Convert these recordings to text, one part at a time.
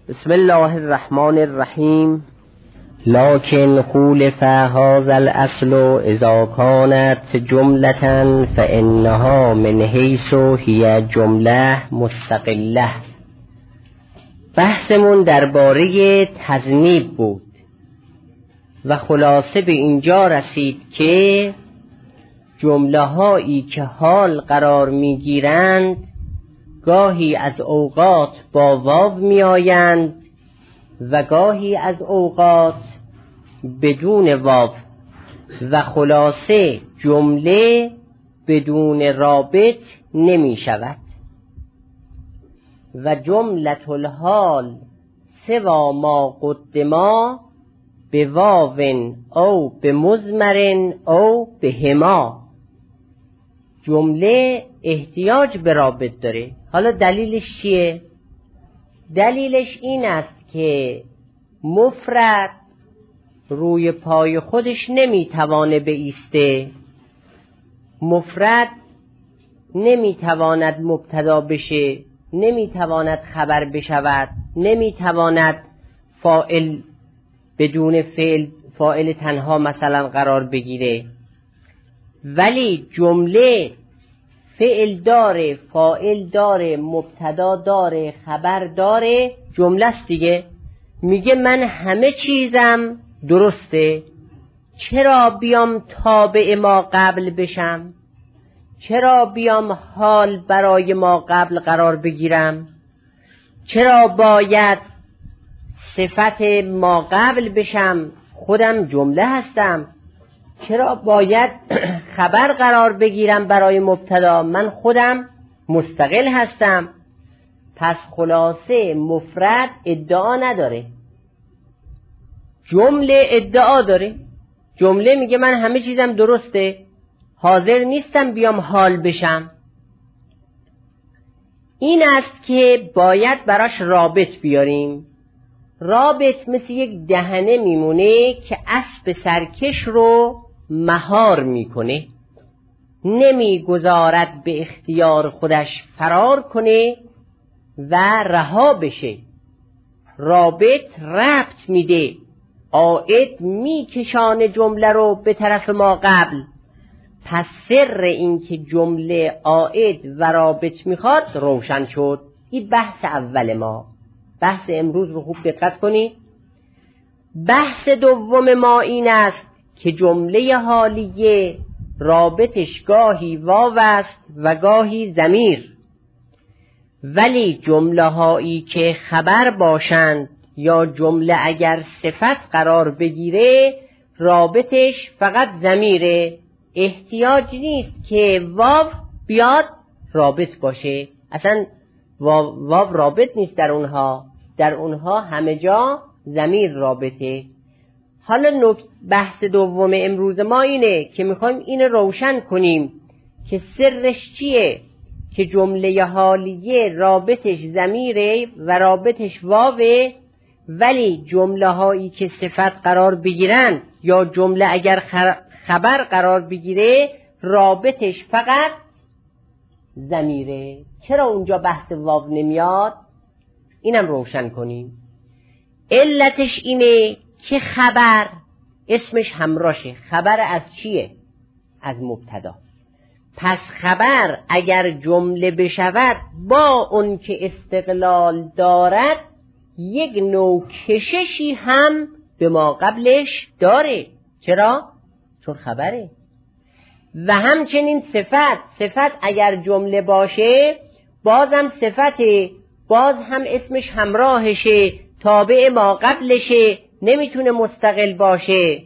بسم الله الرحمن الرحیم. لكن خولف هذا الاصل اذا كانت جملة فانها من حيث هي جمله مستقله. بحثمون درباره تذنیب بود و خلاصه به اینجا رسید که جمله هایی که حال قرار می گیرند گاهی از اوقات با واو می آیند و گاهی از اوقات بدون واو و خلاصه جمله بدون رابط نمی شود. و جملة الحال سوا ما قدما به واو او به مضمر او به هما. جمله احتیاج به رابط داره. حالا دلیلش چیه؟ دلیلش این است که مفرد روی پای خودش نمیتوانه بایسته. مفرد نمیتواند مبتدا بشه، نمیتواند خبر بشود، نمیتواند فاعل بدون فاعل تنها مثلا قرار بگیره. ولی جمله فعل داره، فاعل داره، مبتدا داره، خبر داره، جمله است دیگه. میگه من همه چیزم درسته، چرا بیام تابع ما قبل بشم؟ چرا بیام حال برای ما قبل قرار بگیرم؟ چرا باید صفت ما قبل بشم؟ خودم جمله هستم. چرا باید خبر قرار بگیرم برای مبتدا؟ من خودم مستقل هستم. پس خلاصه مفرد ادعا نداره، جمله ادعا داره. جمله میگه من همه چیزم درسته، حاضر نیستم بیام حال بشم. این است که باید براش رابط بیاریم. رابط مثل یک دهنه میمونه که اسب سرکش رو مهار میکنه، نمیگذارد به اختیار خودش فرار کنه و رها بشه. رابط ربط میده، عائد میکشانه جمله رو به طرف ما قبل. پس سر این که جمله عائد و رابط میخواد روشن شد. این بحث اول ما. بحث امروز رو خوب دقت کنید. بحث دوم ما این است که جمله حالیه رابطش گاهی واو است و گاهی ضمیر. ولی جمله هایی که خبر باشند یا جمله اگر صفت قرار بگیره رابطش فقط ضمیره. احتیاج نیست که واو بیاد رابط باشه. اصلا واو رابط نیست در اونها همه جا ضمیر رابطه. حالا بحث دوم امروز ما اینه که میخوایم این روشن کنیم که سرش چیه که جمله حالیه رابطش ضمیره و رابطش واوه، ولی جمله هایی که صفت قرار بگیرن یا جمله اگر خبر قرار بگیره رابطش فقط ضمیره. چرا اونجا بحث واو نمیاد؟ اینم روشن کنیم. علتش اینه که خبر اسمش همراشه. خبر از چیه؟ از مبتدا. پس خبر اگر جمله بشود با اون که استقلال دارد یک نوع کششی هم به ما قبلش داره. چرا؟ چون خبره. و همچنین صفت اگر جمله باشه بازم صفته، باز هم اسمش همراهشه، تابع ما قبلشه، نمیتونه مستقل باشه.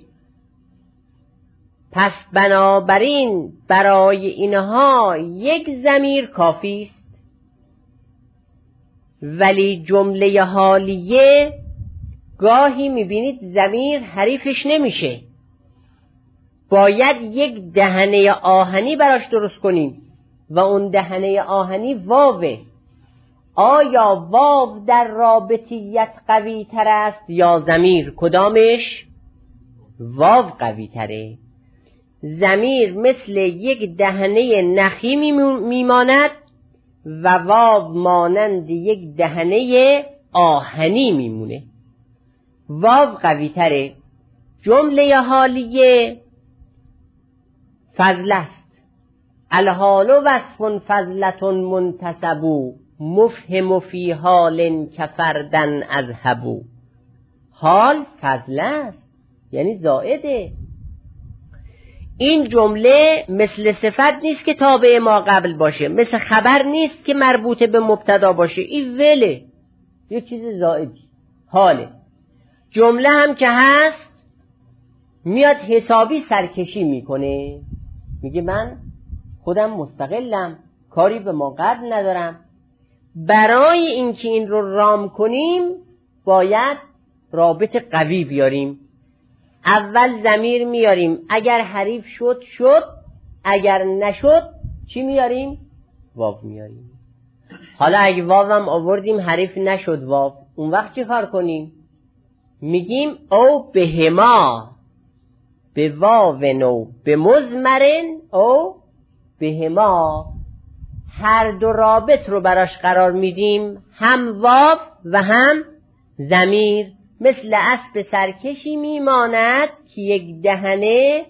پس بنابراین برای اینها یک ضمیر کافی است. ولی جمله حالیه گاهی میبینید ضمیر حریفش نمیشه، باید یک دهنه آهنی براش درست کنیم و اون دهنه آهنی واوه. آیا واو در رابطیت قوی تر است یا ضمیر؟ کدامش؟ واو قوی تره. ضمیر مثل یک دهنه نخی میماند و واو مانند یک دهنه آهنی میمونه. واو قوی تره. جمله حالیه فضل است. الحال وصف فضلة منتسب مفهم فی حال کفردن اذهب. حال فضل است یعنی زائده. این جمله مثل صفت نیست که تابع ما قبل باشه، مثل خبر نیست که مربوط به مبتدا باشه. این وله، یه چیز زائدی، حاله. جمله هم که هست میاد حسابی سرکشی میکنه، میگه من خودم مستقلم، کاری به ما قبل ندارم. برای اینکه این رو رام کنیم باید رابط قوی بیاریم. اول ضمیر میاریم، اگر حریف شد شد، اگر نشد چی میاریم؟ واو میاریم. حالا اگه واو هم آوردیم حریف نشد واو، اون وقت چی کار کنیم؟ میگیم او بهما، به واو نو، به مزمرن او بهما. هر دو رابط رو براش قرار میدیم، هم واو و هم ضمیر. مثل اسب سرکشی میماند که یک دهنه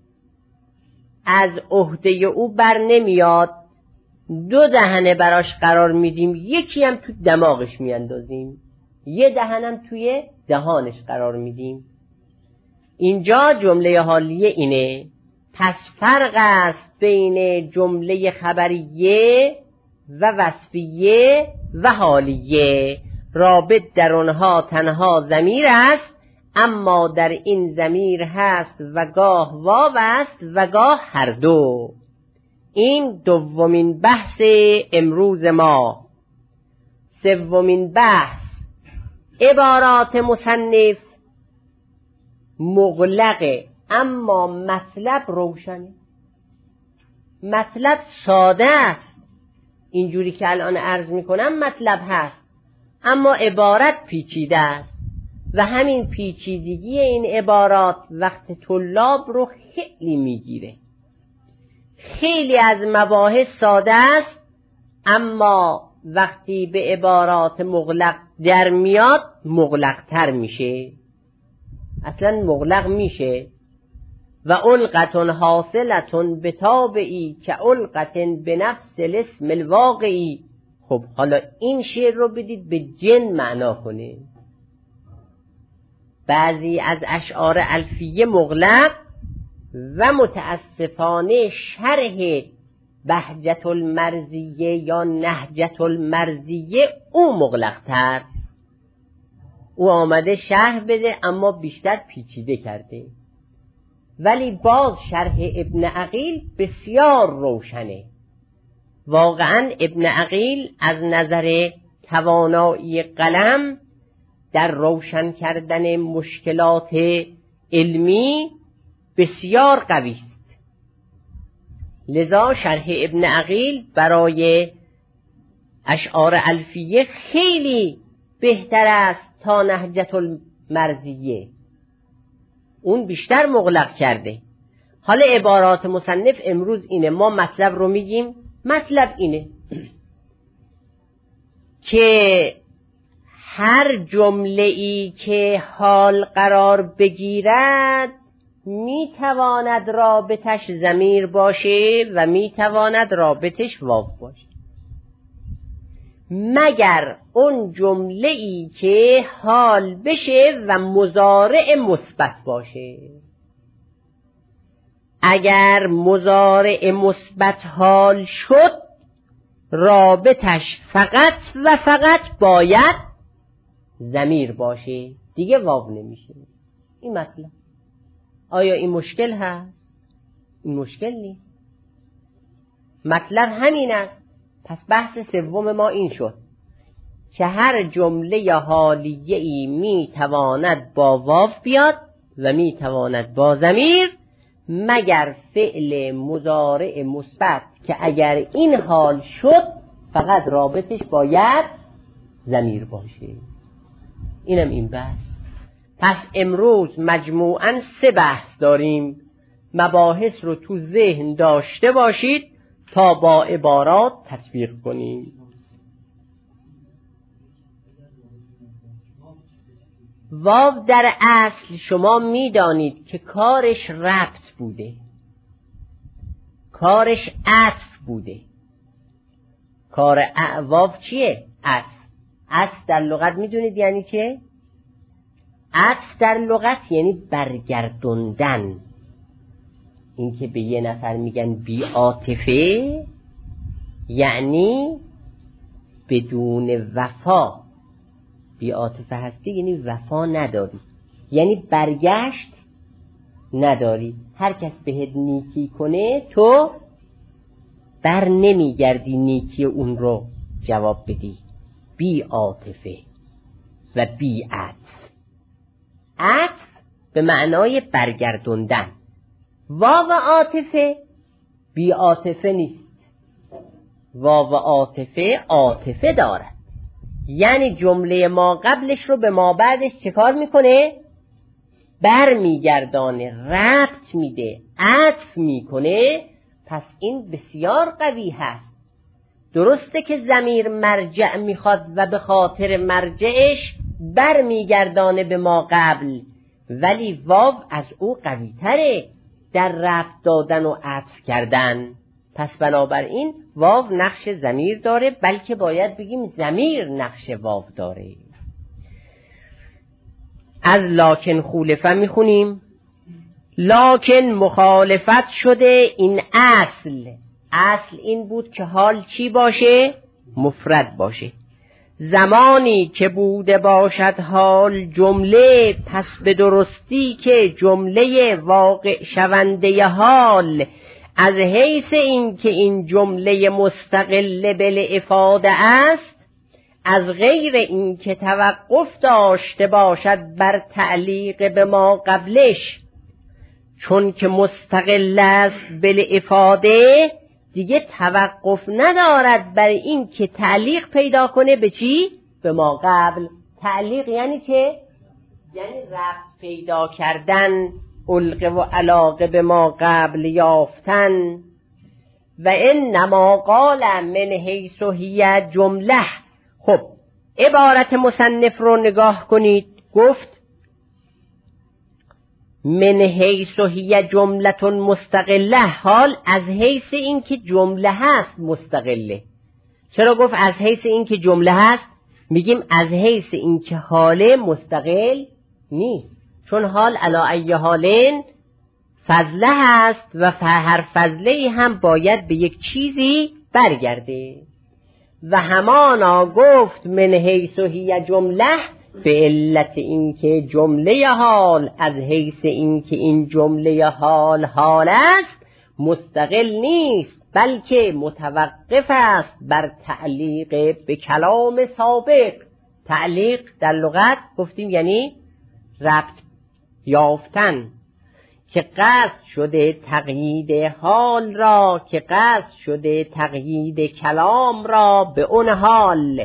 از عهده او بر نمیاد، دو دهنه براش قرار میدیم، یکی هم تو دماغش میاندازیم، یه دهنم توی دهانش قرار میدیم. اینجا جمله حالیه اینه. پس فرق است بین جمله خبریه و وصفیه و حالیه. رابط در آنها تنها ضمیر است، اما در این ضمیر هست و گاه واو است و گاه هر دو. این دومین بحث امروز ما. سومین بحث، عبارات مصنف مغلقه اما مطلب روشنه. مطلب ساده است، اینجوری که الان عرض میکنم مطلب هست، اما عبارت پیچیده است و همین پیچیدگی این عبارات وقت طلاب رو خیلی میگیره. خیلی از مباحث ساده است، اما وقتی به عبارات مغلق در میاد مغلق تر میشه، اصلا مغلق میشه. و علقتون حاصلتون بتابعی که علقتن به نفس الاسم الواقعی. خب حالا این شعر رو بدید به جن معنا کنه. بعضی از اشعار الفیه مغلق و متاسفانه شرح بهجت المرزیه یا نهجت المرزیه او مغلق تر. او آمده شرح بده اما بیشتر پیچیده کرده، ولی باز شرح ابن عقیل بسیار روشنه. واقعا ابن عقیل از نظر توانایی قلم در روشن کردن مشکلات علمی بسیار قوی است. لذا شرح ابن عقیل برای اشعار الفیه خیلی بهتر است تا نهجت المرزیه، اون بیشتر مغلق کرده. حالا عبارات مصنف امروز اینه، ما مطلب رو میگیم. مطلب اینه که هر جمله‌ای که حال قرار بگیرد میتواند رابطش ضمیر باشه و میتواند رابطش واو باشه، مگر اون جمله‌ای که حال بشه و مضارع مثبت باشه. اگر مضارع مثبت حال شد رابطش فقط و فقط باید ضمیر باشه، دیگه واو نمیشه. این مطلب. آیا این مشکل هست؟ این مشکل نیست. مطلب همین است. پس بحث سوم ما این شد که هر جمله حالیه‌ای میتواند با واو بیاد و میتواند با ضمیر، مگر فعل مضارع مثبت که اگر این حال شد فقط رابطش باید ضمیر باشه. اینم این بحث. پس امروز مجموعاً 3 بحث داریم. مباحث رو تو ذهن داشته باشید تا با عبارات تطبیق کنیم. واو در اصل شما میدانید که کارش ربط بوده، کارش عطف بوده. کار واو چیه؟ عطف. عطف در لغت میدونید یعنی چه؟ عطف در لغت یعنی برگردوندن. این که به یه نفر میگن بی عاطفه یعنی بدون وفا. بی عاطفه هستی یعنی وفا نداری، یعنی برگشت نداری. هر کس بهت نیکی کنه تو بر نمیگردی نیکی اون رو جواب بدی. بی عاطفه و بی عطف. عطف به معنای برگردوندن. واو عاطفه بی عاطفه نیست. واو عاطفه عاطفه دارد، یعنی جمله ما قبلش رو به ما بعدش چه کار میکنه؟ بر میگردانه، ربط میده، عطف میکنه. پس این بسیار قوی هست. درسته که ضمیر مرجع میخواد و به خاطر مرجعش بر میگردانه به ما قبل، ولی واو از او قوی تره در ربط دادن و عطف کردن. پس بنابراین واو نقش ضمیر داره، بلکه باید بگیم ضمیر نقش واو داره. از لاکن خولفه میخونیم. لاکن مخالفت شده. این اصل این بود که حال چی باشه؟ مفرد باشه. زمانی که بوده باشد حال جمله، پس به درستی که جمله واقع شونده حال از حیث این که این جمله مستقل بالافاده است، از غیر این که توقف داشته باشد بر تعلیق به ما قبلش، چون که مستقل است بالافاده دیگه توقف ندارد بر این که تعلیق پیدا کنه به چی؟ به ما قبل. تعلیق یعنی چه؟ یعنی ربط پیدا کردن، علقه و علاقه به ما قبل یافتن. و انما قال من حیث هی جمله. خب عبارت مصنف رو نگاه کنید. گفت من حیث هی جملة مستقله، حال از حیث این که جمله هست مستقله. چرا گفت از حیث این که جمله هست؟ میگیم از حیث این که حاله مستقل نیست، چون حال علی ای حالین فضله هست و هر فضله هم باید به یک چیزی برگرده. و همانا گفت من حیث هی جمله به علت این که جمله حال از حیث این که این جمله حال است مستقل نیست، بلکه متوقف است بر تعلیق به کلام سابق. تعلیق در لغت گفتیم یعنی ربط یافتن، که قصد شده تقیید حال را، که قصد شده تقیید کلام را به اون حال.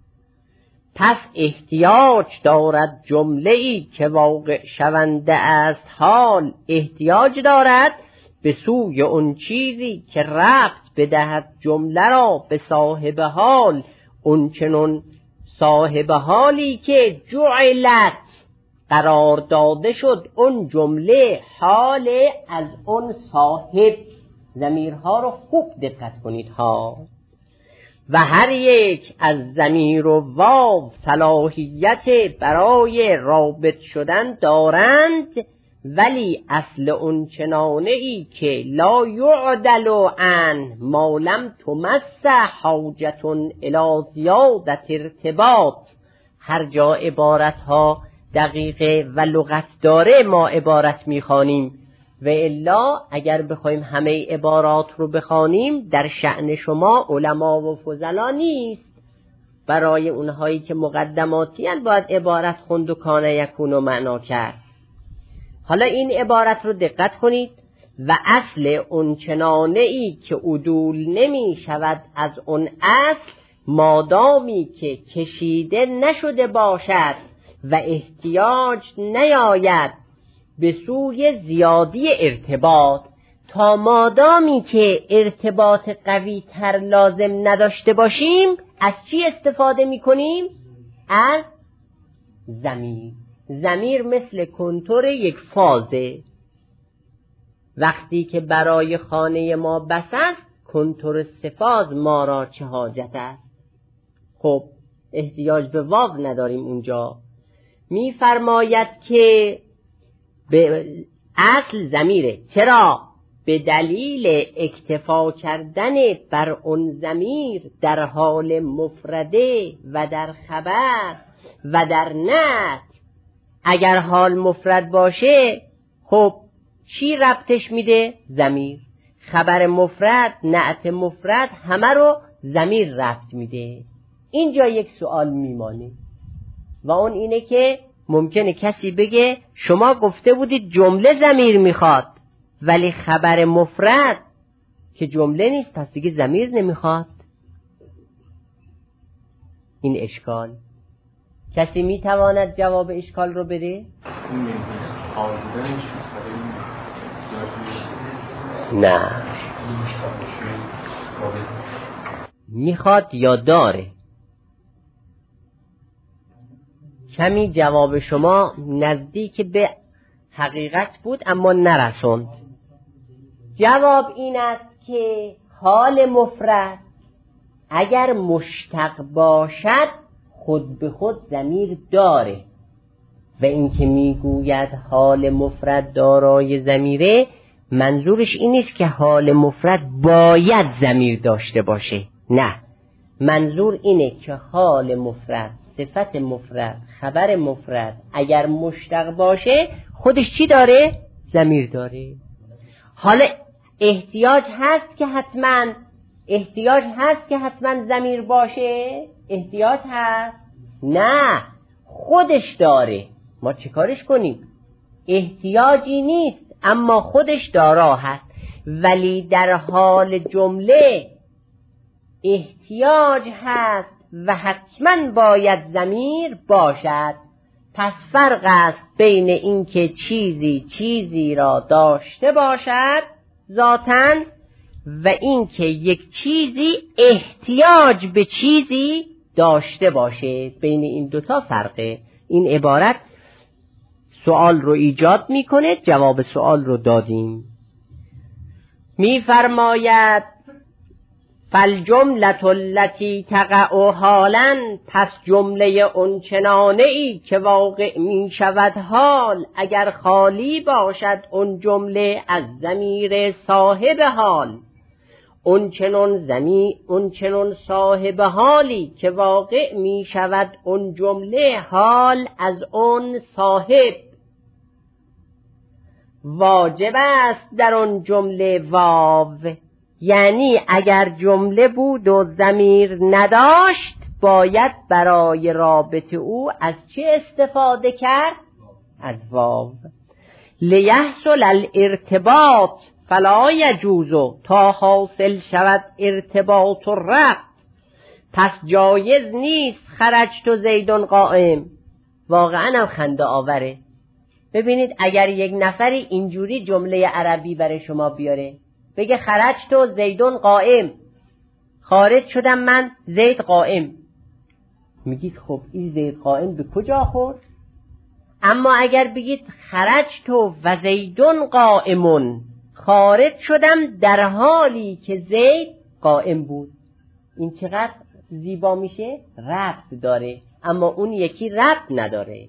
پس احتیاج دارد جمله‌ای که واقع شونده است حال، احتیاج دارد به سوی اون چیزی که ربط بدهد جمله را به صاحب حال، اون چنون صاحب حالی که جعلت قرار داده شد اون جمله حال از اون صاحب. ضمیرها رو خوب دقت کنید ها. و هر یک از ضمیر و واو صلاحیت برای رابط شدن دارند، ولی اصل اون چنانه ای که لا یعدل عن ما لم تمس حاجت الی زیادت ارتباط. هر جا عبارت ها دقیقه و لغت داره ما عبارت میخوانیم، و الا اگر بخوایم همه عبارات رو بخوانیم در شأن شما علما و فضلا نیست. برای اونهایی که مقدماتی هستند باید عبارت خوند و کان یکون و معنا کرد. حالا این عبارت رو دقت کنید. و اصل اون چنانه ای که عدول نمی شود از اون اصل، مادامی که کشیده نشده باشد و احتیاج نیاید به سوی زیادی ارتباط. تا مادامی که ارتباط قوی تر لازم نداشته باشیم، از چی استفاده می کنیم؟ از ضمیر. ضمیر مثل کنتور یک فازه. وقتی که برای خانه ما بس است، کنتور سفاز ما را چه حاجت است؟ خب احتیاج به واو نداریم اونجا. می‌فرماید که به اصل ضمیره. چرا؟ به دلیل اکتفا کردن بر اون ضمیر در حال مفرده و در خبر و در نعت. اگر حال مفرد باشه خب چی ربطش میده؟ ضمیر. خبر مفرد، نعت مفرد، همه رو ضمیر ربط میده. اینجا یک سوال میمانه و اون اینه که ممکنه کسی بگه شما گفته بودید جمله ضمیر میخواد، ولی خبر مفرد که جمله نیست، پس دیگه ضمیر نمیخواد. این اشکال. کسی میتواند جواب اشکال رو بده؟ نه، میخواد یا داره. کمی جواب شما نزدیک به حقیقت بود اما نرسوند. جواب این است که حال مفرد اگر مشتق باشد خود به خود ضمیر داره و این که میگوید حال مفرد دارای ضمیره، منظورش این نیست که حال مفرد باید ضمیر داشته باشه. نه، منظور اینه که حال مفرد، صفت مفرد، خبر مفرد اگر مشتق باشه خودش چی داره؟ ضمیر داره. حالا احتیاج هست که حتما ضمیر باشه؟ احتیاج هست؟ نه، خودش داره. ما چه کارش کنیم؟ احتیاجی نیست اما خودش دارا هست. ولی در حال جمله احتیاج هست و حتما باید ضمیر باشد. پس فرق است بین این که چیزی را داشته باشد ذاتاً و این که یک چیزی احتیاج به چیزی داشته باشه. بین این دوتا فرقه. این عبارت سوال رو ایجاد میکنه، جواب سوال رو دادیم. میفرماید فالجملة التي تقع حالا، پس جمله اون چنانه ای که واقع می شود حال، اگر خالی باشد اون جمله از ضمیر صاحب حال. اون چنون صاحب حالی که واقع می شود اون جمله حال از اون صاحب. واجب است در اون جمله واو، یعنی اگر جمله بود و ضمیر نداشت باید برای رابط او از چه استفاده کرد؟ از واو. لیحصل الارتباط فلا یجوز، تا حاصل شود ارتباط و ربط پس جایز نیست خرجت زیدون قائم. واقعا هم خنده آوره. ببینید اگر یک نفری اینجوری جمله عربی برای شما بیاره، بگه خرجت زیدون قائم، خارج شدم من زید قائم، میگید خب این زید قائم به کجا خورد؟ اما اگر بگید خرجت و زیدون قائمون، خارج شدم در حالی که زید قائم بود، این چقدر زیبا میشه؟ ربط داره. اما اون یکی ربط نداره.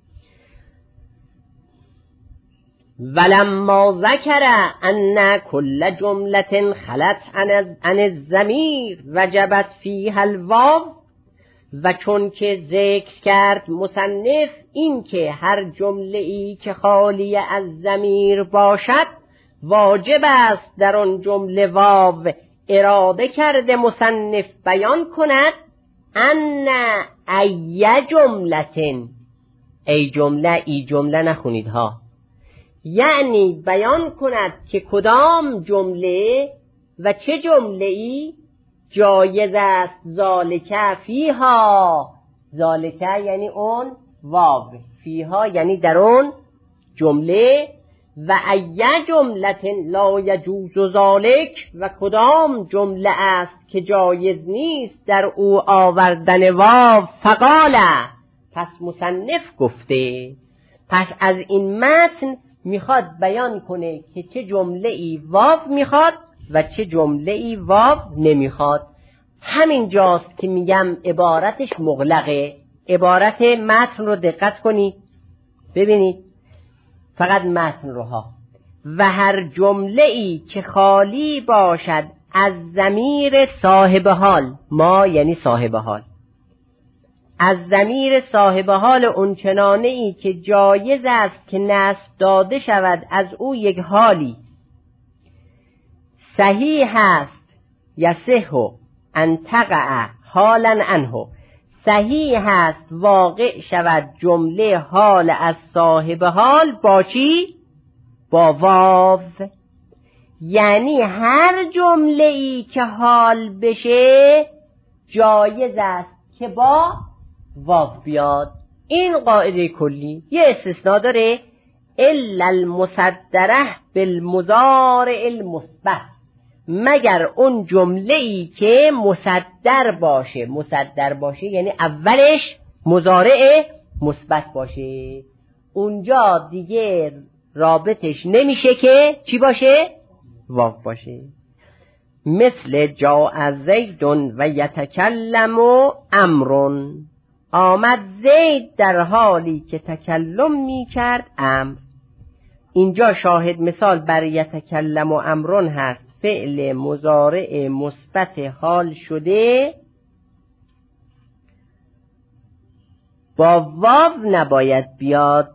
ولما ذکر ان کل جملة خلت عن الضمیر وجبت فیها الواو، و چون که ذکر کرد مصنف این که هر جمله ای که خالی از ضمیر باشد واجب است در آن جمله واو، اراده کرده مصنف بیان کند ان ای جملة، ای جمله نخونید ها، یعنی بیان کند که کدام جمله و چه جمله ای جایز است ذالک فیها. ذالک یعنی اون واو، فیها یعنی در اون جمله، و ای جمله لا یجوز ذالک، و کدام جمله است که جایز نیست در او آوردن واو. فقال، پس مصنف گفته. پس از این متن میخواد بیان کنه که چه جمله ای واو میخواد و چه جمله ای واو نمیخواد. همین جاست که میگم عبارتش مغلقه. عبارت متن رو دقت کنید ببینید، فقط متن رو ها. و هر جمله ای که خالی باشد از ضمیر صاحب حال، ما یعنی صاحب حال، از ضمیر صاحب حال اونچنانه ای که جایز است که نسب داده شود از او یک حالی، صحیح است یصح ان تقع حالا عنه، صحیح است واقع شود جمله حال از صاحب حال با چی؟ با واو. یعنی هر جمله ای که حال بشه جایز است که با واو بیاد. این قاعده کلی. یه استثناء داره، الا المصدره بالمضارع المثبت، مگر اون جمله ای که مصدر باشه. مصدر باشه یعنی اولش مضارع مثبت باشه، اونجا دیگه رابطش نمیشه که چی باشه؟ واو باشه. مثل جاء زید و یتکلم امر، آمد زید در حالی که تکلم میکرد امر. اینجا شاهد مثال بر یتکلم و امرون هست، فعل مضارع مثبت حال شده با واو نباید بیاد،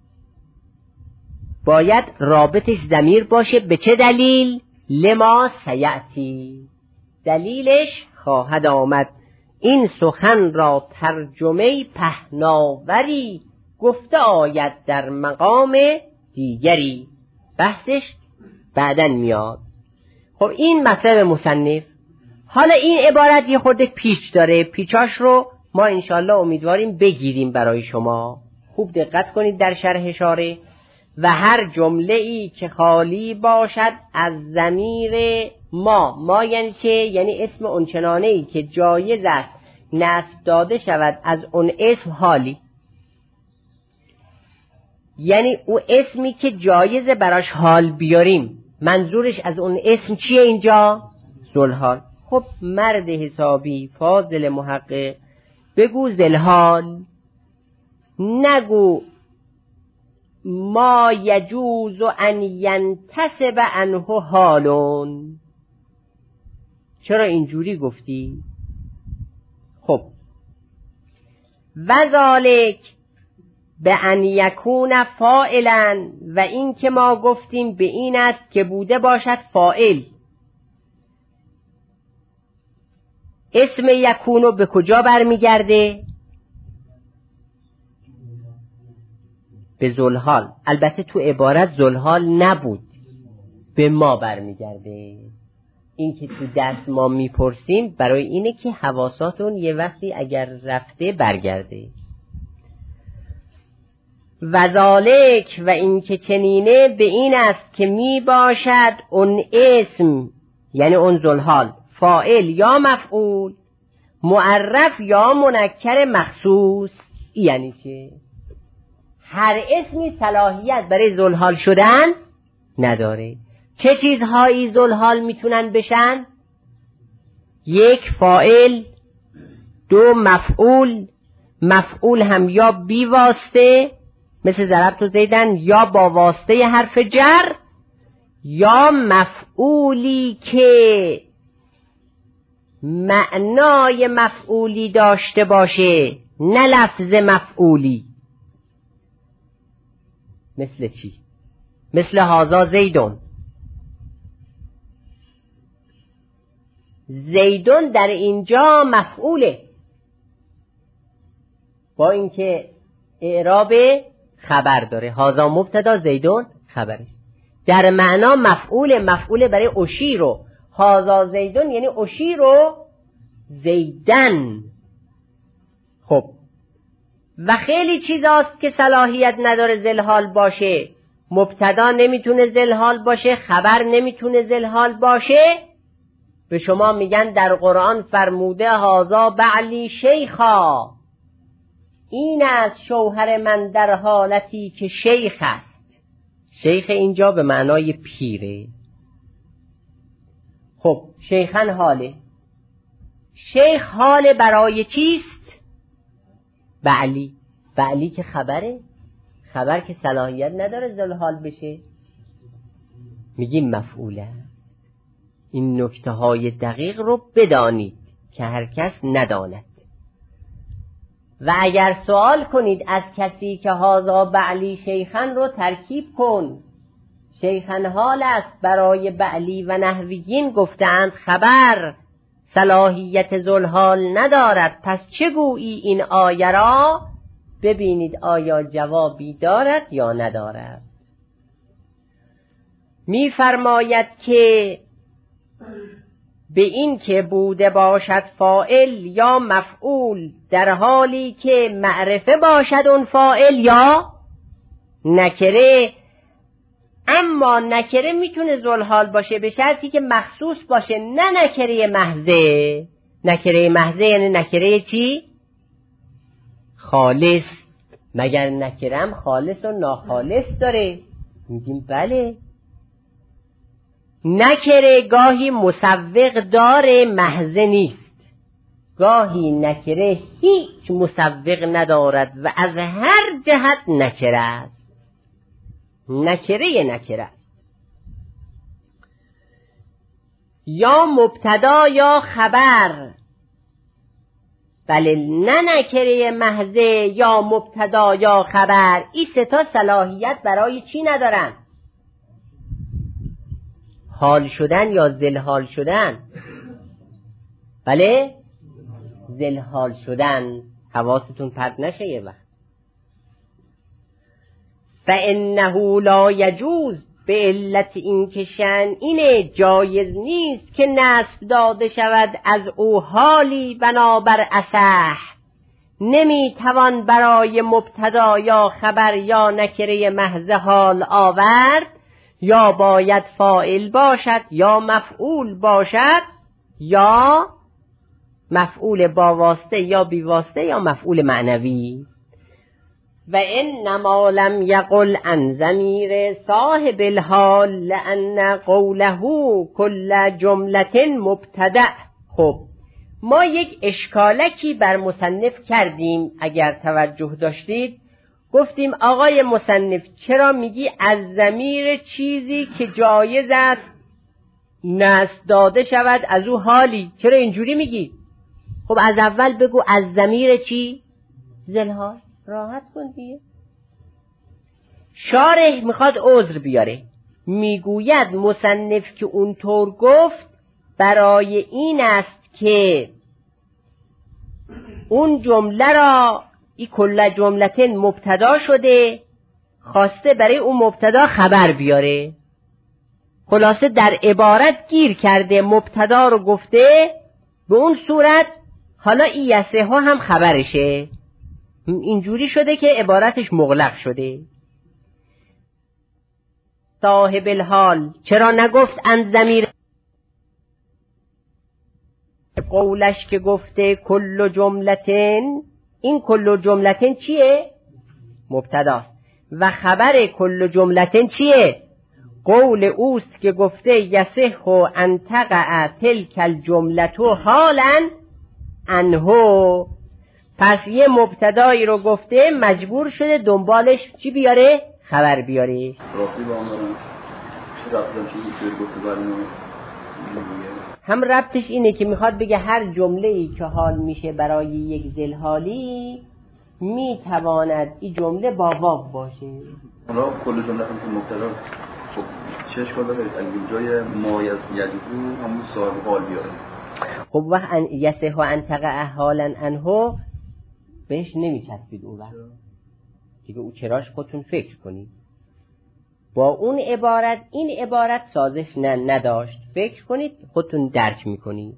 باید رابطش ضمیر باشه. به چه دلیل؟ لما سیأتی، دلیلش خواهد آمد. این سخن را ترجمه پهناوری گفته آید در مقام دیگری، بحثش بعدن میاد. خب این مطلب مصنف. حالا این عبارت یه خورده پیچ داره، پیچاش رو ما انشالله امیدواریم بگیریم برای شما. خوب دقت کنید در شرح اشاره. و هر جمله ای که خالی باشد از ضمیر ما یعنی چه؟ یعنی اسم اونچنانه ای که جایز است نسب داده شود از اون اسم حالی، یعنی او اسمی که جایزه براش حال بیاریم. منظورش از اون اسم چیه اینجا؟ ذوالحال. خب مرد حسابی فاضل محقق بگو ذوالحال، نگو ما یجوز ان ینتسب عنه حالون. چرا اینجوری گفتی؟ خب وذالک به ان یکون فاعلا، و این که ما گفتیم به این است که بوده باشد فاعل. اسم یکونو به کجا برمیگرده؟ به ذوالحال. البته تو عبارت ذوالحال نبود، به ما برمیگرده. این که تو درس ما میپرسیم برای اینه که حواساتون یه وقتی اگر رفته برگرده. وذالک و این که چنینه به این است که می باشد اون اسم یعنی اون ذوالحال فاعل یا مفعول، معرف یا منکر مخصوص. یعنی چه؟ هر اسمی صلاحیت برای ذوالحال شدن نداره. چه چیزهایی ذوالحال میتونن بشن؟ یک فاعل، دو مفعول، مفعول هم یا بی واسطه مثل ضربت زیدن، یا با واسطه حرف جر، یا مفعولی که معنای مفعولی داشته باشه نه لفظ مفعولی. مثل چی؟ مثل هازا زیدون. زیدون در اینجا مفعوله با اینکه اعراب خبر داره. هازا مبتدا زیدون خبرش. در معنا مفعول برای اشیرو. هازا زیدون یعنی اشیرو زیدن. خب و خیلی چیزاست که صلاحیت نداره ذوالحال باشه. مبتدا نمیتونه ذوالحال باشه، خبر نمیتونه ذوالحال باشه. به شما میگن در قرآن فرموده هازا بعلی شیخا، این است شوهر من در حالتی که شیخ است. شیخ اینجا به معنای پیره. خب شیخن حاله، شیخ حال برای چیست؟ بعلی که خبره، خبر که صلاحیت نداره ذوالحال بشه، میگیم مفعوله. این نکته های دقیق رو بدانید که هر کس نداند. و اگر سوال کنید از کسی که هازا بعلی شیخن رو ترکیب کن، شیخن حال است برای بعلی و نحویین گفتند خبر صلاحیت ذوالحال ندارد، پس چه گویی این آیه را؟ ببینید آیا جوابی دارد یا ندارد. می‌فرماید که به این که بوده باشد فاعل یا مفعول در حالی که معرفه باشد اون فاعل یا نکره. اما نکره میتونه ذوالحال باشه به شرطی که مخصوص باشه، نه نکره محضه. نکره محضه یعنی نکره چی؟ خالص. مگر نکرم خالص و ناخالص داره؟ میگیم بله. نکره گاهی مسوق داره محضه نیست، گاهی نکره هیچ مسوق ندارد و از هر جهت نکره است. نکره است. یا مبتدا یا خبر. بله نه نکره محضه یا مبتدا یا خبر، این سه تا صلاحیت برای چی ندارن؟ حال شدن یا ذلحال شدن. بله ذلحال شدن. حواستون پرت نشه یه وقت. فانه لا یجوز، به علت این که شأن اینه جایز نیست که نسب داده شود از او حالی بنابر اصح. نمیتوان برای مبتدا یا خبر یا نکره محض حال آورد، یا باید فاعل باشد یا مفعول باشد، یا مفعول با واسطه یا بی واسطه یا مفعول معنوی. و انما لم یقل عن ضمیر صاحب الحال لان قوله کل جمله مبتدأ. خب ما یک اشکالکی بر مصنف کردیم، اگر توجه داشتید گفتیم آقای مصنف چرا میگی از ضمیر چیزی که جایز است نسب داده شود از او حالی؟ چرا اینجوری میگی؟ خب از اول بگو از ضمیر چی؟ ذلحال. راحت کن دیگه. شارح میخواد عذر بیاره، میگوید مصنف که اونطور گفت برای این است که اون جمله را این کل جملتن مبتدا شده، خواسته برای اون مبتدا خبر بیاره. خلاصه در عبارت گیر کرده، مبتدا رو گفته به اون صورت حالا این یسه ها هم خبرشه. اینجوری شده که عبارتش مغلق شده. صاحب الحال چرا نگفت ان ضمیر؟ قولش که گفته کل جملتن، این کل جملتن چیه؟ مبتدا. و خبر کل جملتن چیه؟ قول اوست که گفته یصح ان تقع تلک الجملة حالا عنه. پس یه مبتدایی رو گفته مجبور شده دنبالش چی بیاره؟ خبر بیاره. هم ربطش اینه که میخواد بگه هر جمله‌ای که حال میشه برای یک ذلحالی میتواند این جمله با واو باشه. حالا کل جمله هم که مبتدا خب چه اشکال داره اگه جای ما یجوزو همون صاحب حال بیاره؟ خب وقت یصح ان تقع حالا عنه بهش نمیچسبید اون وقت دیگه. او چراش خودتون فکر کنید. با اون عبارت این عبارت سازش نداشت. فکر کنید خودتون درک میکنید.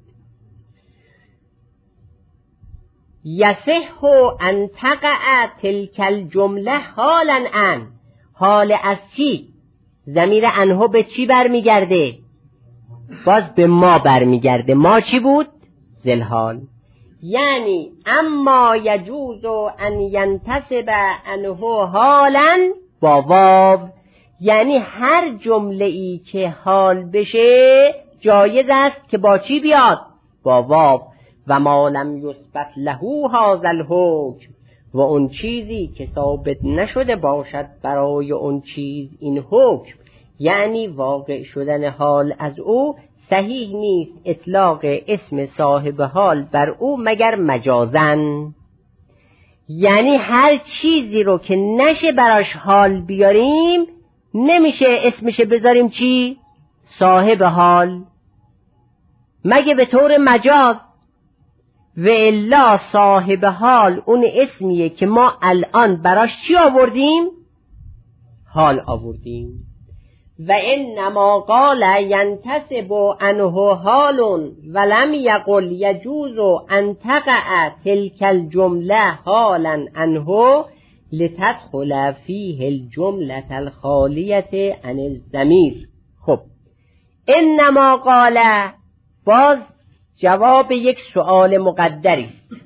یصح ان تقع تلک الجمله حالا ان. حال از چی؟ ضمیر انه به چی برمیگرده؟ باز به ما برمیگرده. ما چی بود؟ ذلحال. یعنی اما یجوز ان ینتسب عنه حالا با واو، یعنی هر جمله ای که حال بشه جایز است که با چی بیاد؟ با واو. و ما لم یثبت له هذا الحکم، و اون چیزی که ثابت نشده باشد برای اون چیز این حکم، یعنی واقع شدن حال از او، صحیح نیست اطلاق اسم صاحب حال بر او مگر مجازن. یعنی هر چیزی رو که نشه براش حال بیاریم نمیشه اسمش بذاریم چی؟ صاحب حال، مگه به طور مجاز. و الا صاحب حال اون اسمیه که ما الان براش چی آوردیم؟ حال آوردیم. و انما قال ینتسب عنه حال ولم یقل یجوز ان تقع تلك الجمله حالا عنه لتدخل فیه الجمله الخالیه عن الضمیر. خب انما قال باز جواب یک سؤال مقدری است.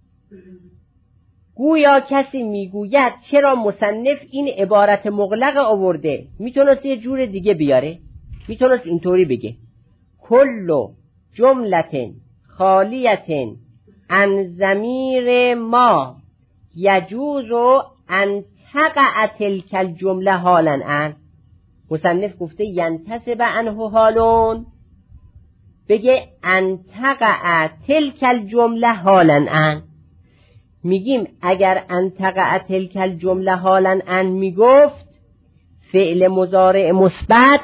گویا کسی میگوید چرا مصنف این عبارت مغلق آورده؟ میتونست یه جور دیگه بیاره، میتونست اینطوری بگه کل جملت خالیت عن ضمیر ما یجوز ان تقع تلک الجمله حالا عن. مصنف گفته ینتسب عنه حالون، بگه ان تقع تلک الجمله حالا عن. میگیم اگر ان تقع تلک الجمله حالا عن میگفت فعل مضارع مثبت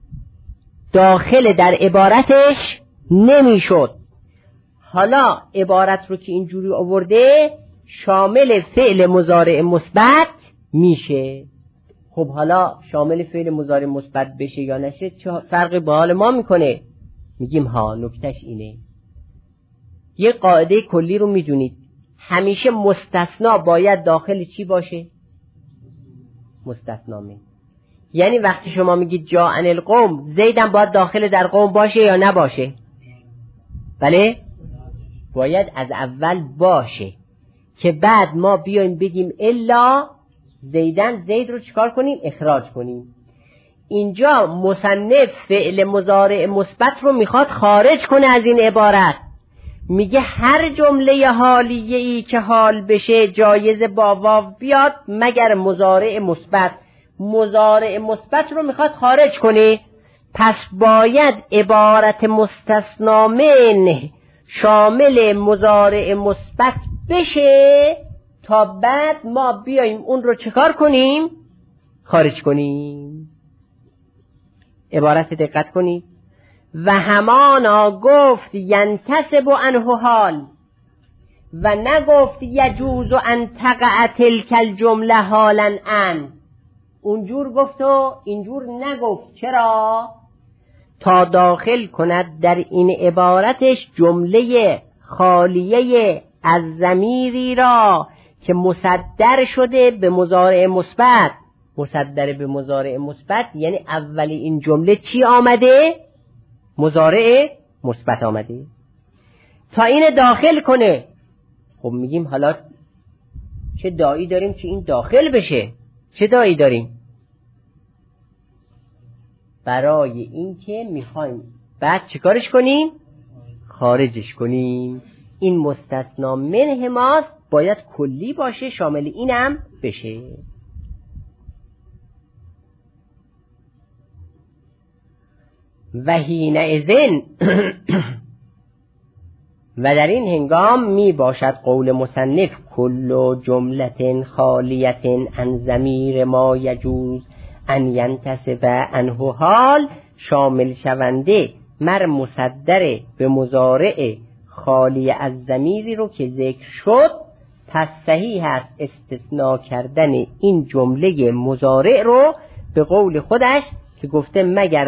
داخل در عبارتش نمیشد. حالا عبارت رو که اینجوری آورده شامل فعل مضارع مثبت میشه. خب حالا شامل فعل مضارع مثبت بشه یا نشه چه فرقی با حال ما میکنه؟ میگیم ها نکتهش اینه، یه قاعده کلی رو میدونید، همیشه مستثنا باید داخل چی باشه؟ مستثنامه. یعنی وقتی شما میگید جاء القوم، زیدم باید داخل در قوم باشه یا نباشه؟ بله باید از اول باشه که بعد ما بیایم بگیم الا زیدن، زید رو چیکار کنیم؟ اخراج کنیم. اینجا مصنف فعل مضارع مثبت رو میخواد خارج کنه از این عبارت، میگه هر جمله حالیه ای که حال بشه جایز با واو بیاد مگر مضارع مثبت. مضارع مثبت رو میخواد خارج کنه، پس باید عبارت مستثنا من شامل مضارع مثبت بشه تا بعد ما بیاییم اون رو چکار کنیم؟ خارج کنیم. عبارت دقت کنید. و همانا گفت ینتسب عنه حال و نگفت یجوز ان تقع تلک الجمله حالا عن. اونجور گفت و اینجور نگفت. چرا؟ تا داخل کند در این عبارتش جمله خالیه از ضمیری را که مصدر شده به مضارع مثبت. مصدر به مضارع مثبت یعنی اولی این جمله چی آمده؟ مضارع مثبت آمده. تا این داخل کنه. خب میگیم حالا چه داعی داریم که این داخل بشه؟ چه داعی داریم؟ برای این که میخوایم بعد چیکارش کنیم؟ خارجش کنیم. این مستثنا منه ماست، باید کلی باشه، شامل اینم بشه. و حینئذ و در این هنگام می باشد قول مصنف کل جملت خالیت عن ضمیر ما یجوز ان ینتسب عنه حال شامل شونده مر مصدر به مضارع خالی از ضمیری رو که ذکر شد. پس صحیح است استثناء کردن این جمله مضارع رو به قول خودش که گفته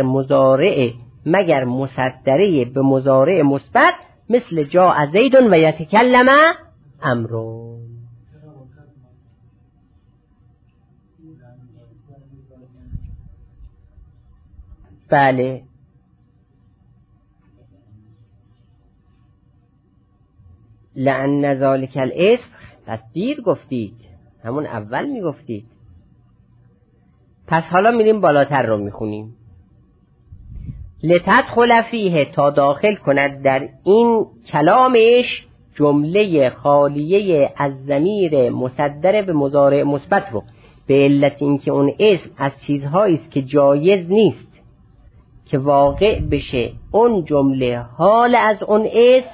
مگر مصدره به مضارع مثبت مثل جاء زید و یتکلم عمرو. بله لأن ذلک الاسم، پس دیر گفتید، همون اول میگفتید. پس حالا میریم بالاتر رو میخونیم. لتدخل فیه، تا داخل کند در این کلامش جمله خالیه از ضمیر مصدر به مضارع مثبت رو، به علت اینکه اون اسم از چیزهایی است که جایز نیست که واقع بشه اون جمله حال از اون اسم،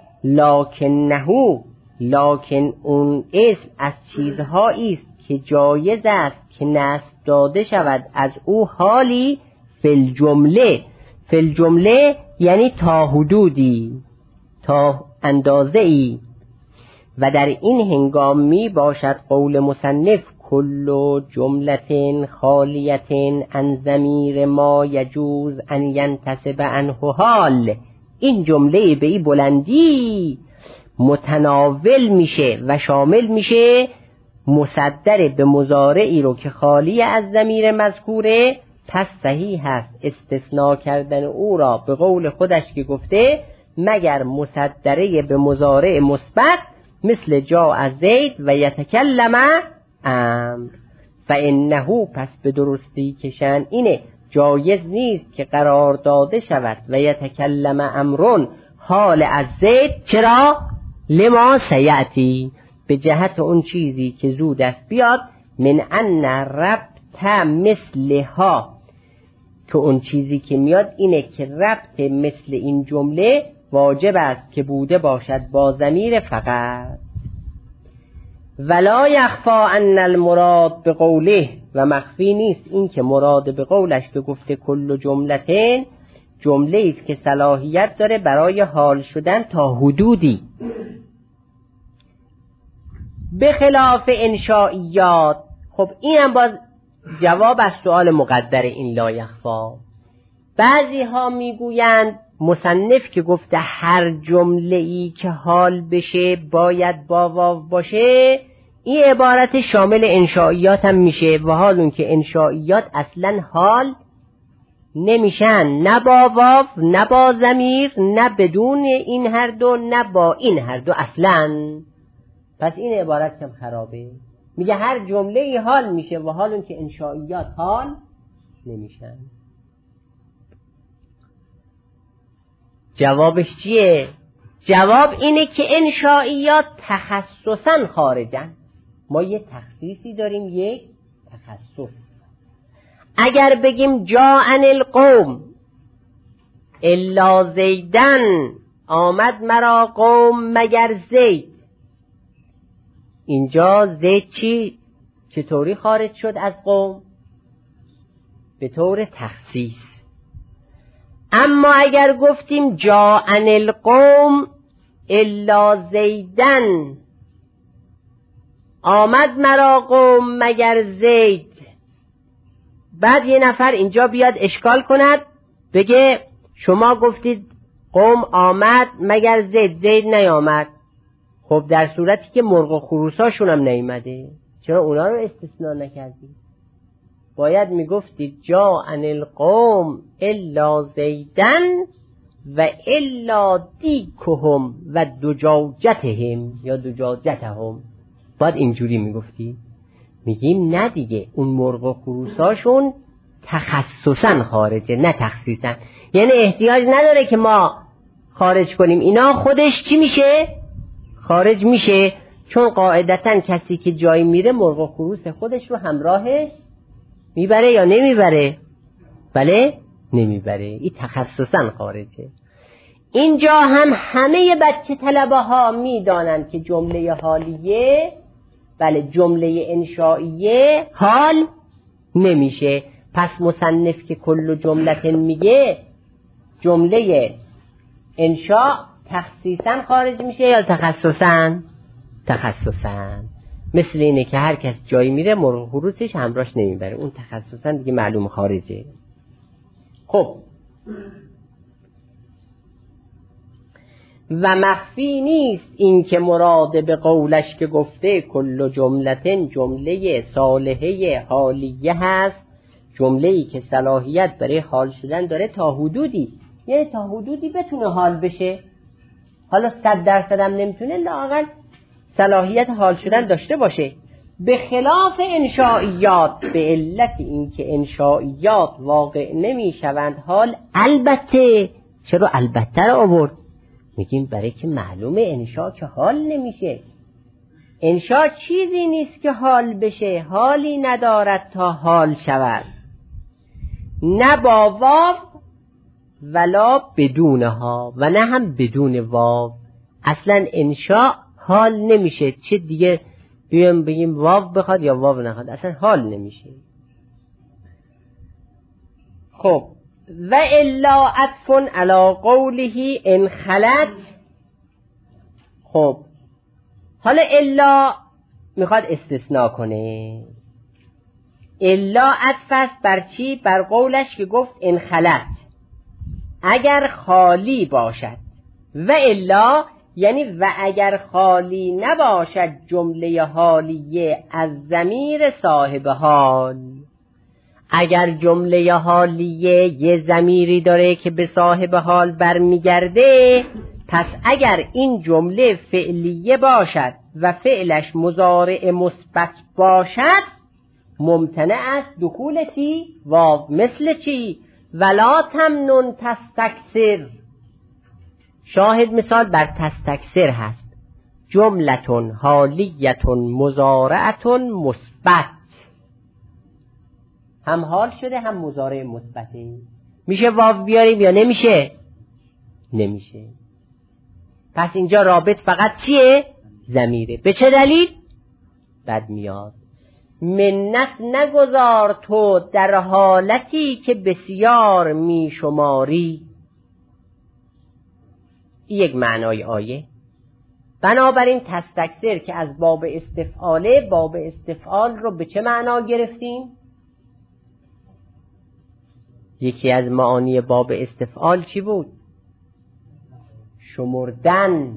لکن اون اسم از چیزهایی است که جایز است که نصب داده شود از او حالی فی الجمله یعنی تا حدودی، تا اندازه ای. و در این هنگام می باشد قول مصنف کل جملة خالیة عن ضمیر ما یجوز ان ینتسب عنه حال. این جمله به این بلندی متناول میشه و شامل میشه مصدر به مضارعی رو که خالی از ضمیر مذکوره. پس صحیح هست استثناء کردن او را به قول خودش که گفته مگر مصدره به مضارع مثبت مثل جاء زید و یتکلم امر. فانه، پس به درستی که شأن اینه جایز نیست که قرار داده شود و یتکلم امرون حال از زید. چرا؟ لما سیأتی، به جهت اون چیزی که زود است بیاد، من ان ربط مثلها، که اون چیزی که میاد اینه که ربط مثل این جمله واجب است که بوده باشد با ضمیر فقط. ولا یخفا ان المراد به قوله، و مخفی نیست این که مراد به قولش که گفته کل جملتین، جمله است که صلاحیت داره برای حال شدن تا حدودی، به خلاف انشائیات. خب این هم باز جواب از سؤال مقدر این لا یخفا. بعضی ها میگویند مصنف که گفته هر جمله ای که حال بشه باید با واو باشه، این عبارت شامل انشائیات هم میشه، و حال اون که انشائیات اصلا حال نمیشن، نه با واو نه با ضمیر، نه بدون این هر دو، نه با این هر دو اصلا. پس این عبارت هم خرابه. میگه هر جمله ای حال میشه، و حال اون که انشائیات حال نمیشن. جوابش چیه؟ جواب اینه که انشائیات تخصصا خارجن. ما یه تخصیصی داریم، یک تخصص. اگر بگیم جاءن القوم الا زیدن، آمد مرا قوم مگر زید، اینجا زید چطوری خارج شد از قوم؟ به طور تخصیص. اما اگر گفتیم جاءن القوم الا زیدن، آمد مرا قوم مگر زید، بعد یه نفر اینجا بیاد اشکال کند بگه شما گفتید قوم آمد مگر زید، زید نیامد. خب در صورتی که مرغ و خروساشون هم نیامده، چرا اونا رو استثناء نکردید؟ باید میگفتید جاءن القوم الا زیدن و الا دیکهم و دجاجتهم یا دجاجتهم. باید اینجوری میگفتی. میگیم نه دیگه، اون مرغ و خروساشون تخصصا خارجه نه تخصیصا، یعنی احتیاج نداره که ما خارج کنیم، اینا خودش چی میشه؟ خارج میشه. چون قاعدتا کسی که جایی میره مرغ و خروس خودش رو همراهش میبره یا نمیبره؟ بله نمیبره. این تخصصا خارجه. اینجا هم همه بچه طلبه ها میدانند که جمله حالیه، بله جمله انشائیه حال نمیشه. پس مصنف که کل جملتن میگه، جمله انشاء تخصیصا خارج میشه یا تخصصا؟ تخصصا. مثل اینه که هر کس جایی میره مرغ خروسش همراهش نمیبره، اون تخصصا دیگه معلوم خارجه. خب و مخفی نیست این که مراد به قولش که گفته کل جملتن جمله صالحه حالیه هست، جمله‌ای که صلاحیت برای حال شدن داره تا حدودی، یعنی تا حدودی بتونه حال بشه. حالا 100% هم نمیتونه، لااقل صلاحیت حال شدن داشته باشه. به خلاف انشائیات، به علت اینکه انشائیات واقع نمیشوند حال. البته چرا البته رو آورد؟ میگیم برای که معلومه انشا که حال نمیشه. انشا چیزی نیست که حال بشه، حالی ندارد تا حال شود، نه با واو ولا بدونها و نه هم بدون واو. اصلا انشا حال نمیشه، چه دیگه بگیم واو بخواد یا واو نخواد، اصلا حال نمیشه. خب و الا عطف علی قوله ان خلت. خب حالا الا میخواد استثناء کنه. الا عطف است بر چی؟ بر قولش که گفت ان خلت، اگر خالی باشد. و الا یعنی و اگر خالی نباشد جمله حالیه از ضمیر صاحب حال. اگر جمله حالیه یه ضمیری داره که به صاحب حال برمیگرده، پس اگر این جمله فعلیه باشد و فعلش مضارع مثبت باشد، ممتنع است دخول چی؟ واو. مثل چی؟ ولا تمنن تستکثر. شاهد مثال بر تستکثر هست. جملتون حالیتون مضارعتون مثبت، هم حال شده هم مضارع مثبته. میشه واو بیاریم یا نمیشه؟ نمیشه. پس اینجا رابط فقط چیه؟ ضمیره. به چه دلیل؟ بد میاد. منت نگذار تو در حالتی که بسیار میشماری. یک معنای آیه. بنابراین تستکثر که از باب استفعاله، باب استفعال رو به چه معنا گرفتیم؟ یکی از معانی باب استفعال چی بود؟ شمردن.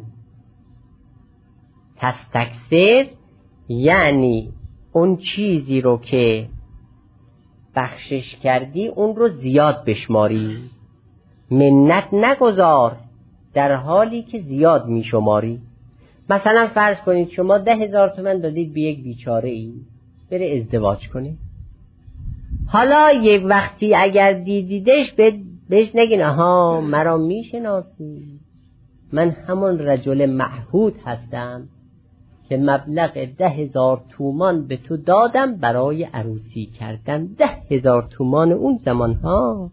تستکثر یعنی اون چیزی رو که بخشش کردی اون رو زیاد بشماری. منت نگذار در حالی که زیاد میشماری. مثلا فرض کنید شما 10,000 تومان دادید به یک بیچاره ای بره ازدواج کنه. حالا یک وقتی اگر دیدیدش بهش نگین آها مرا میشناسی، من همون رجل معهود هستم که مبلغ 10,000 تومان به تو دادم برای عروسی کردن. 10,000 تومان اون زمان ها.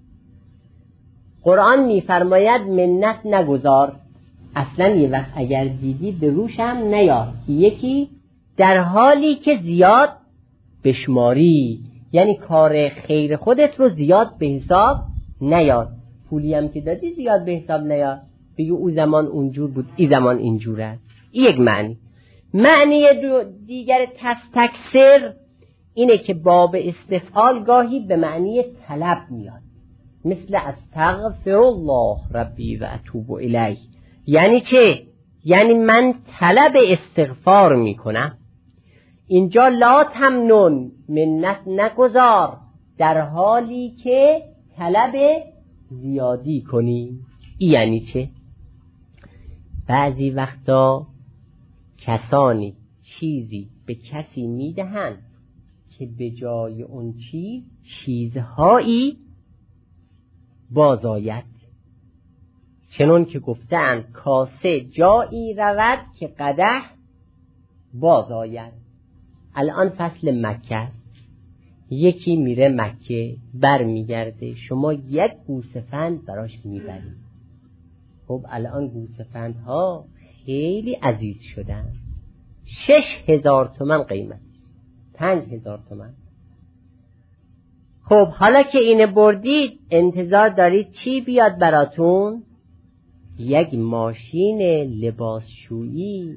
قرآن میفرماید منت نگذار. اصلا یه وقت اگر دیدی به روش هم نیار. یکی در حالی که زیاد بشماری، یعنی کار خیر خودت رو زیاد به حساب نیار. پولی هم که دادی زیاد به حساب نیار، بگی او زمان اونجور بود این زمان اینجور است. یک معنی. معنی دیگر تستکثر اینه که باب استفعال گاهی به معنی طلب میاد، مثل استغفر الله ربی و اتوب الیه. یعنی چه؟ یعنی من طلب استغفار میکنم. اینجا لا تمنن، منت نگذار در حالی که طلب زیادی کنی. یعنی چه؟ بعضی وقتا کسانی چیزی به کسی میدهند که به جای اون چیز چیزهایی باز آید. چنون که گفتند کاسه جایی رود که قدح باز آید. الان فصل مکه است، یکی میره مکه بر میگرده، شما یک گوسفند براش میبرید. خب الان گوسفندها خیلی عزیز شدن. 6,000 تومان قیمت، 5,000 تومان. خب حالا که اینه بردید انتظار دارید چی بیاد براتون؟ یک ماشین لباسشویی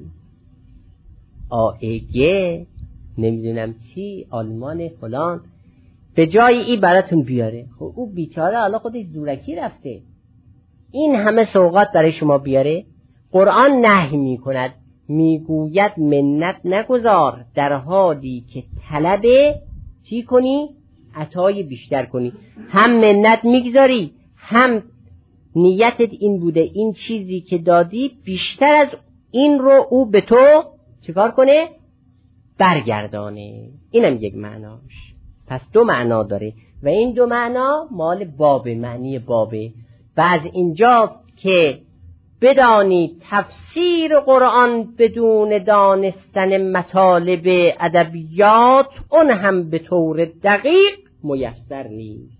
AEG نمیدونم چی آلمان فلان به جای این براتون بیاره. خب او بیچاره حالا خودش زورکی رفته این همه سوغات برای شما بیاره. قرآن نهی میکند، میگوید منت نگذار در حالی که طلب چی کنی؟ عطای بیشتر کنی. هم منت میگذاری هم نیتت این بوده این چیزی که دادی بیشتر از این رو او به تو چیکار کنه؟ برگردانه. اینم یک معناش. پس دو معنا داره و این دو معنا مال بابه، معنی بابه. و از اینجا که بدانی تفسیر قرآن بدون دانستن مطالب ادبیات اون هم به طور دقیق میسر نیست.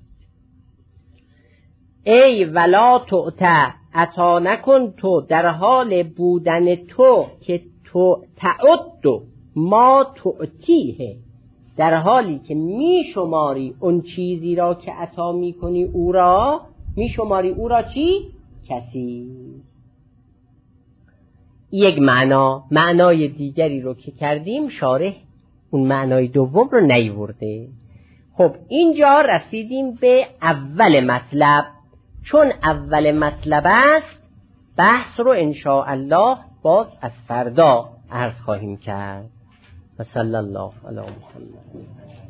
ای ولا تعطی، عطا نکن تو در حال بودن تو که تو تعد ما تعطیه، در حالی که می شماری اون چیزی را که عطا می کنی او را، می شماری او را چی؟ کسی. یک معنای دیگری رو که کردیم شارح اون معنای دوم رو نیورده. خب اینجا رسیدیم به اول مطلب. چون اول مطلب است بحث رو انشاءالله باز از فردا عرض خواهیم کرد. و صلی الله علی محمد.